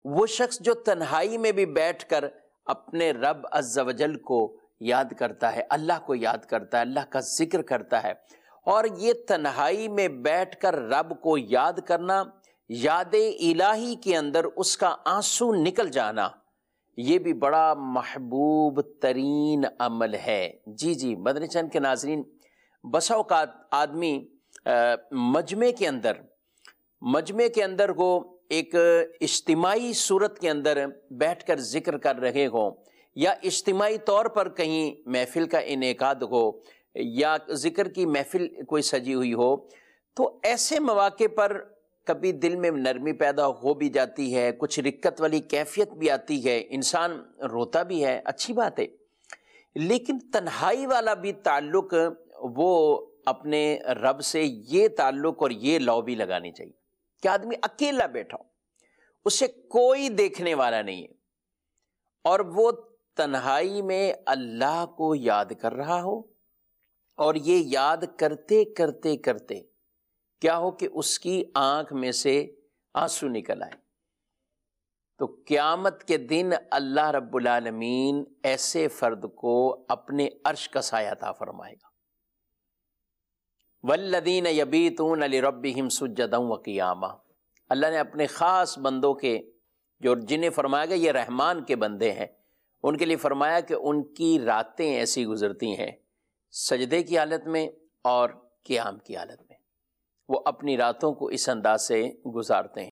وہ شخص جو تنہائی میں بھی بیٹھ کر اپنے رب عز و جل کو یاد کرتا ہے، اللہ کو یاد کرتا ہے، اللہ کا ذکر کرتا ہے، اور یہ تنہائی میں بیٹھ کر رب کو یاد کرنا، یاد الہی کے اندر اس کا آنسو نکل جانا، یہ بھی بڑا محبوب ترین عمل ہے۔ جی مدنی چینل کے ناظرین، بسا اوقات آدمی مجمع کے اندر وہ ایک اجتماعی صورت کے اندر بیٹھ کر ذکر کر رہے ہوں، یا اجتماعی طور پر کہیں محفل کا انعقاد ہو، یا ذکر کی محفل کوئی سجی ہوئی ہو، تو ایسے مواقع پر کبھی دل میں نرمی پیدا ہو بھی جاتی ہے، کچھ رقت والی کیفیت بھی آتی ہے، انسان روتا بھی ہے، اچھی بات ہے، لیکن تنہائی والا بھی تعلق وہ اپنے رب سے یہ تعلق اور یہ لو بھی لگانی چاہیے کہ آدمی اکیلا بیٹھا ہو، اسے کوئی دیکھنے والا نہیں ہے، اور وہ تنہائی میں اللہ کو یاد کر رہا ہو، اور یہ یاد کرتے کرتے کرتے کیا ہو کہ اس کی آنکھ میں سے آنسو نکل آئے، تو قیامت کے دن اللہ رب العالمین ایسے فرد کو اپنے عرش کا سایہ عطا فرمائے گا۔ والذین یبیتون لربہم سجدا وقیاما، اللہ نے اپنے خاص بندوں کے جو جنہیں فرمایا گا یہ رحمان کے بندے ہیں، ان کے لیے فرمایا کہ ان کی راتیں ایسی گزرتی ہیں سجدے کی حالت میں اور قیام کی حالت میں، وہ اپنی راتوں کو اس انداز سے گزارتے ہیں۔